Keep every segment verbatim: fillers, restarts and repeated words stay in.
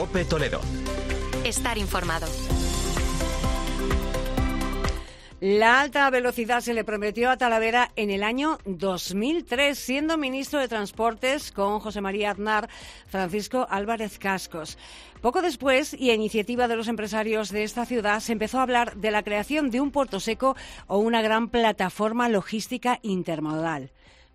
COPE Toledo. Estar informado. La alta velocidad se le prometió a Talavera en el año dos mil tres, siendo ministro de Transportes con José María Aznar, Francisco Álvarez Cascos. Poco después, y a iniciativa de los empresarios de esta ciudad, se empezó a hablar de la creación de un puerto seco o una gran plataforma logística intermodal.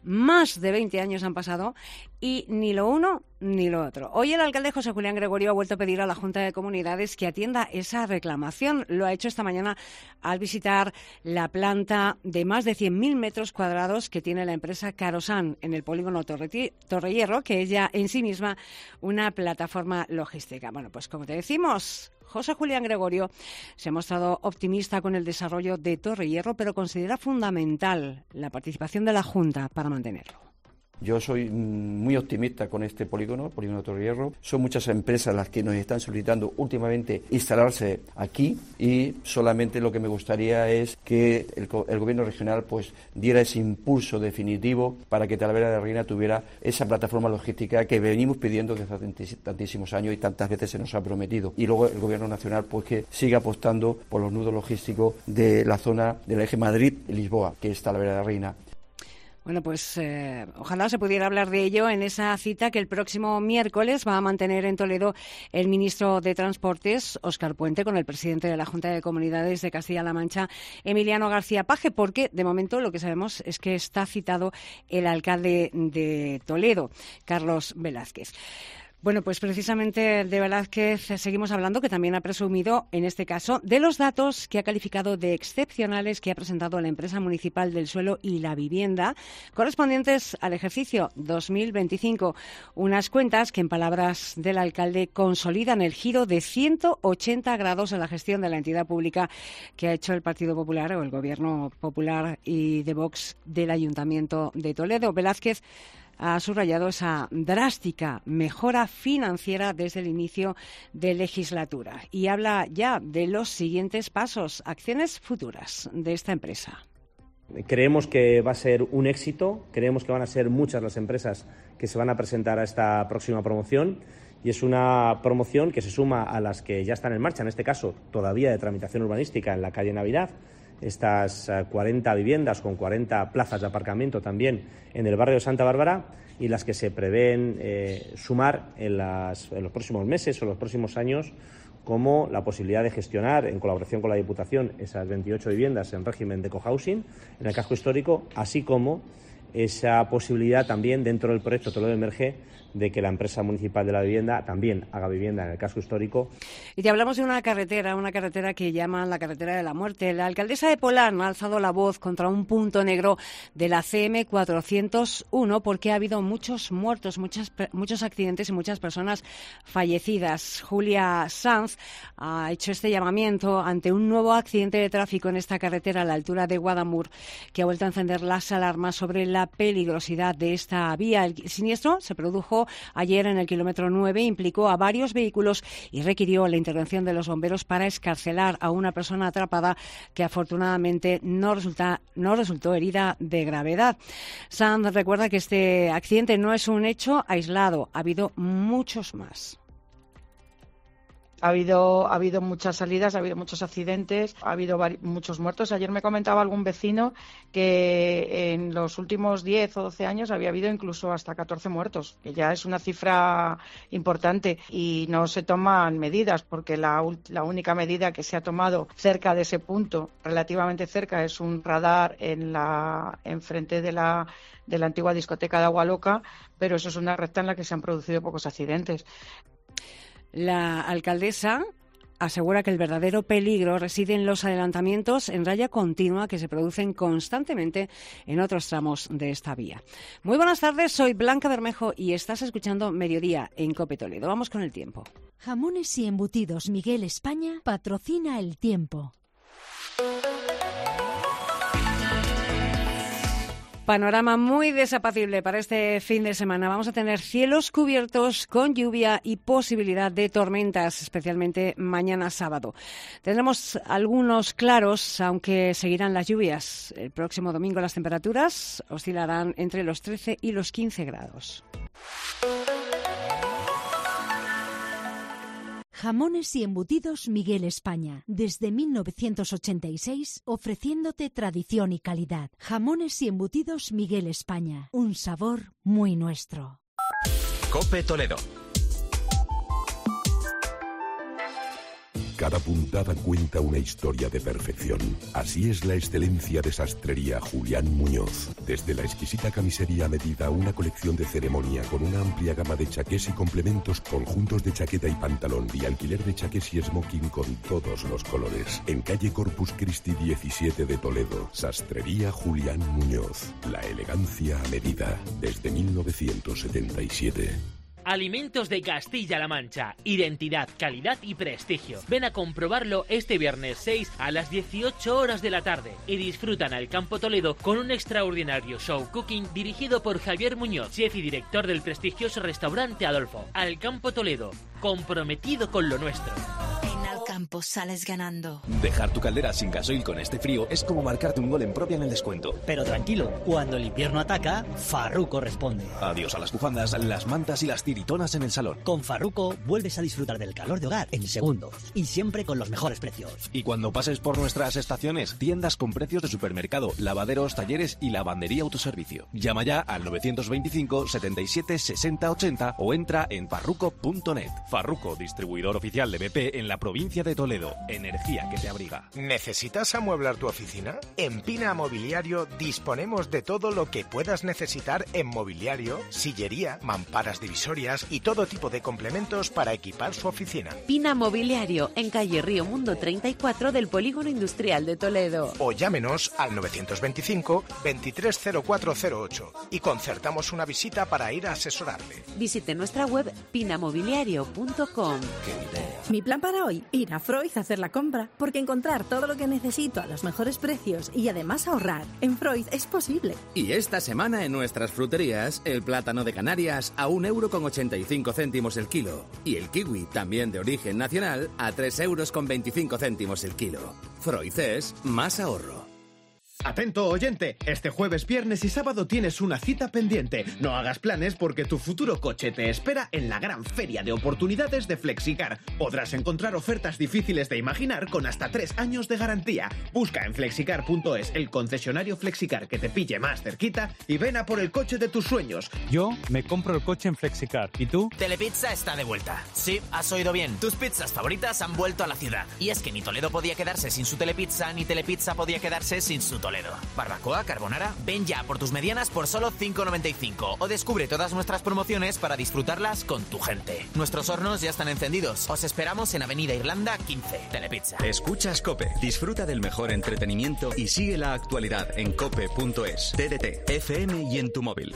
Más de veinte años han pasado y ni lo uno ni lo otro. Hoy el alcalde José Julián Gregorio ha vuelto a pedir a la Junta de Comunidades que atienda esa reclamación. Lo ha hecho esta mañana al visitar la planta de más de cien mil metros cuadrados que tiene la empresa Carosan en el polígono Torre, Torrehierro, que es ya en sí misma una plataforma logística. Bueno, pues como te decimos, José Julián Gregorio se ha mostrado optimista con el desarrollo de Torrehierro, pero considera fundamental la participación de la Junta para mantenerlo. Yo soy muy optimista con este polígono, polígono Torrehierro. Son muchas empresas las que nos están solicitando últimamente instalarse aquí y solamente lo que me gustaría es que el, el gobierno regional pues diera ese impulso definitivo para que Talavera de la Reina tuviera esa plataforma logística que venimos pidiendo desde hace tantísimos años y tantas veces se nos ha prometido. Y luego el gobierno nacional pues que siga apostando por los nudos logísticos de la zona del eje Madrid-Lisboa, que es Talavera de la Reina. Bueno, pues eh, ojalá se pudiera hablar de ello en esa cita que el próximo miércoles va a mantener en Toledo el ministro de Transportes, Óscar Puente, con el presidente de la Junta de Comunidades de Castilla-La Mancha, Emiliano García Paje, porque de momento lo que sabemos es que está citado el alcalde de Toledo, Carlos Velázquez. Bueno, pues precisamente de Velázquez seguimos hablando, que también ha presumido, en este caso, de los datos que ha calificado de excepcionales que ha presentado la empresa municipal del suelo y la vivienda, correspondientes al ejercicio dos mil veinticinco. Unas cuentas que, en palabras del alcalde, consolidan el giro de ciento ochenta grados en la gestión de la entidad pública que ha hecho el Partido Popular o el Gobierno Popular y de Vox del Ayuntamiento de Toledo. Velázquez ha subrayado esa drástica mejora financiera desde el inicio de legislatura y habla ya de los siguientes pasos, acciones futuras de esta empresa. Creemos que va a ser un éxito, creemos que van a ser muchas las empresas que se van a presentar a esta próxima promoción y es una promoción que se suma a las que ya están en marcha, en este caso todavía de tramitación urbanística en la calle Navidad. Estas cuarenta viviendas con cuarenta plazas de aparcamiento también en el barrio de Santa Bárbara y las que se prevén eh, sumar en, las, en los próximos meses o los próximos años, como la posibilidad de gestionar en colaboración con la Diputación esas veintiocho viviendas en régimen de cohousing en el casco histórico, así como esa posibilidad también dentro del proyecto Toledo Emerge de que la empresa municipal de la vivienda también haga vivienda en el casco histórico. Y te hablamos de una carretera, una carretera que llaman la carretera de la muerte. La alcaldesa de Polán ha alzado la voz contra un punto negro de la C M cuatrocientos uno porque ha habido muchos muertos, muchas, muchos accidentes y muchas personas fallecidas. Julia Sanz ha hecho este llamamiento ante un nuevo accidente de tráfico en esta carretera a la altura de Guadamur, que ha vuelto a encender las alarmas sobre la peligrosidad de esta vía. El siniestro se produjo ayer en el kilómetro nueve, implicó a varios vehículos y requirió la intervención de los bomberos para excarcelar a una persona atrapada que afortunadamente no, resulta, no resultó herida de gravedad. Sanz recuerda que este accidente no es un hecho aislado, ha habido muchos más. Ha habido, ha habido muchas salidas, ha habido muchos accidentes, ha habido vari- muchos muertos. Ayer me comentaba algún vecino que en los últimos diez o doce años había habido incluso hasta catorce muertos, que ya es una cifra importante y no se toman medidas porque la, la única medida que se ha tomado cerca de ese punto, relativamente cerca, es un radar en la enfrente de la de la antigua discoteca de Agua Loca, pero eso es una recta en la que se han producido pocos accidentes. La alcaldesa asegura que el verdadero peligro reside en los adelantamientos en raya continua que se producen constantemente en otros tramos de esta vía. Muy buenas tardes, soy Blanca Bermejo y estás escuchando Mediodía en COPE Toledo. Vamos con el tiempo. Jamones y embutidos Miguel España patrocina el tiempo. Panorama muy desapacible para este fin de semana. Vamos a tener cielos cubiertos con lluvia y posibilidad de tormentas, especialmente mañana sábado. Tendremos algunos claros, aunque seguirán las lluvias. El próximo domingo las temperaturas oscilarán entre los trece y los quince grados. Jamones y embutidos Miguel España. Desde mil novecientos ochenta y seis, ofreciéndote tradición y calidad. Jamones y embutidos Miguel España. Un sabor muy nuestro. COPE Toledo. Cada puntada cuenta una historia de perfección. Así es la excelencia de Sastrería Julián Muñoz. Desde la exquisita camisería a medida, una colección de ceremonia con una amplia gama de chaqués y complementos, conjuntos de chaqueta y pantalón y alquiler de chaqués y smoking con todos los colores. En calle Corpus Christi diecisiete de Toledo, Sastrería Julián Muñoz. La elegancia a medida. Desde mil novecientos setenta y siete. Alimentos de Castilla-La Mancha. Identidad, calidad y prestigio. Ven a comprobarlo este viernes seis a las dieciocho horas de la tarde y disfrutan al Campo Toledo con un extraordinario show cooking dirigido por Javier Muñoz, chef y director del prestigioso restaurante Adolfo. Al Campo Toledo, comprometido con lo nuestro. Campo sales ganando. Dejar tu caldera sin gasoil con este frío es como marcarte un gol en propia en el descuento. Pero tranquilo, cuando el invierno ataca, Farruko responde. Adiós a las bufandas, las mantas y las tiritonas en el salón. Con Farruko vuelves a disfrutar del calor de hogar en segundos y siempre con los mejores precios. Y cuando pases por nuestras estaciones, tiendas con precios de supermercado, lavaderos, talleres y lavandería autoservicio. Llama ya al novecientos veinticinco, setenta y siete, sesenta, ochenta o entra en farruko punto net. Farruko, distribuidor oficial de B P en la provincia de Toledo. Energía que te abriga. ¿Necesitas amueblar tu oficina? En Pina Mobiliario disponemos de todo lo que puedas necesitar en mobiliario, sillería, mamparas divisorias y todo tipo de complementos para equipar su oficina. Pina Mobiliario, en calle Río Mundo treinta y cuatro del Polígono Industrial de Toledo. O llámenos al novecientos veinticinco, veintitrés cero cuatro cero ocho y concertamos una visita para ir a asesorarle. Visite nuestra web pina mobiliario punto com. ¡Qué idea! Mi plan para hoy, ir a Freud a hacer la compra, porque encontrar todo lo que necesito a los mejores precios y además ahorrar en Freud es posible. Y esta semana en nuestras fruterías, el plátano de Canarias a un euro con ochenta y cinco céntimos el kilo. Y el kiwi, también de origen nacional, a tres euros con veinticinco céntimos el kilo. Freud es más ahorro. Atento oyente, este jueves, viernes y sábado tienes una cita pendiente. No hagas planes porque tu futuro coche te espera en la gran feria de oportunidades de Flexicar. Podrás encontrar ofertas difíciles de imaginar con hasta tres años de garantía. Busca en flexicar punto es el concesionario Flexicar que te pille más cerquita y ven a por el coche de tus sueños. Yo me compro el coche en Flexicar. ¿Y tú? Telepizza está de vuelta. Sí, has oído bien. Tus pizzas favoritas han vuelto a la ciudad. Y es que ni Toledo podía quedarse sin su Telepizza, ni Telepizza podía quedarse sin su Toledo. Barbacoa, carbonara, ven ya por tus medianas por solo cinco noventa y cinco o descubre todas nuestras promociones para disfrutarlas con tu gente. Nuestros hornos ya están encendidos. Os esperamos en Avenida Irlanda quince, Telepizza. Escuchas COPE, disfruta del mejor entretenimiento y sigue la actualidad en cope punto es, T D T, F M y en tu móvil.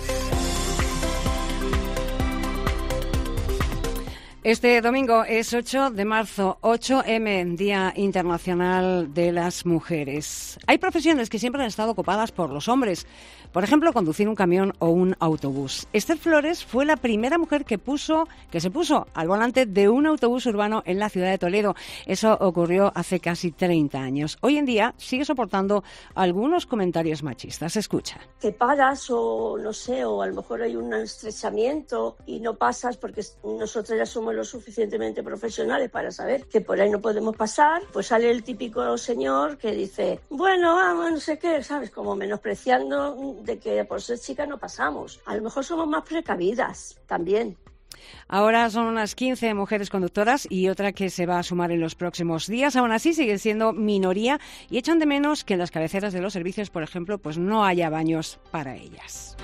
Este domingo es ocho de marzo, ocho eme, Día Internacional de las Mujeres. Hay profesiones que siempre han estado ocupadas por los hombres. Por ejemplo, conducir un camión o un autobús. Esther Flores fue la primera mujer que puso, que se puso al volante de un autobús urbano en la ciudad de Toledo. Eso ocurrió hace casi treinta años. Hoy en día sigue soportando algunos comentarios machistas. Escucha. Que paras o no sé, o a lo mejor hay un estrechamiento y no pasas porque nosotros ya somos lo suficientemente profesionales para saber que por ahí no podemos pasar, pues sale el típico señor que dice, bueno, vamos, no sé qué, ¿sabes? Como menospreciando de que por ser chica no pasamos. A lo mejor somos más precavidas también. Ahora son unas quince mujeres conductoras y otra que se va a sumar en los próximos días. Aún así siguen siendo minoría y echan de menos que en las cabeceras de los servicios, por ejemplo, pues no haya baños para ellas.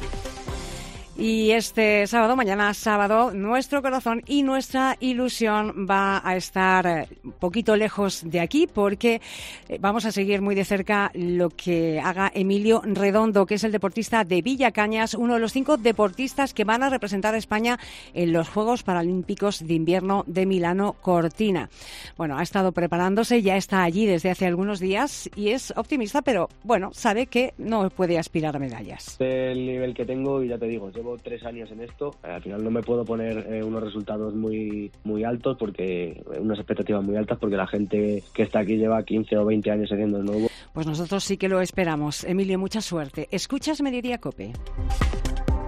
Y este sábado, mañana sábado, nuestro corazón y nuestra ilusión va a estar un poquito lejos de aquí porque vamos a seguir muy de cerca lo que haga Emilio Redondo, que es el deportista de Villacañas, uno de los cinco deportistas que van a representar a España en los Juegos Paralímpicos de Invierno de Milano Cortina. Bueno, ha estado preparándose, ya está allí desde hace algunos días y es optimista, pero bueno, sabe que no puede aspirar a medallas. El nivel que tengo, y ya te digo, llevo tres años en esto, al final no me puedo poner eh, unos resultados muy muy altos, porque unas expectativas muy altas, porque la gente que está aquí lleva quince o veinte años haciendo de nuevo. Pues nosotros sí que lo esperamos. Emilio, mucha suerte. ¿Escuchas Mediodía COPE?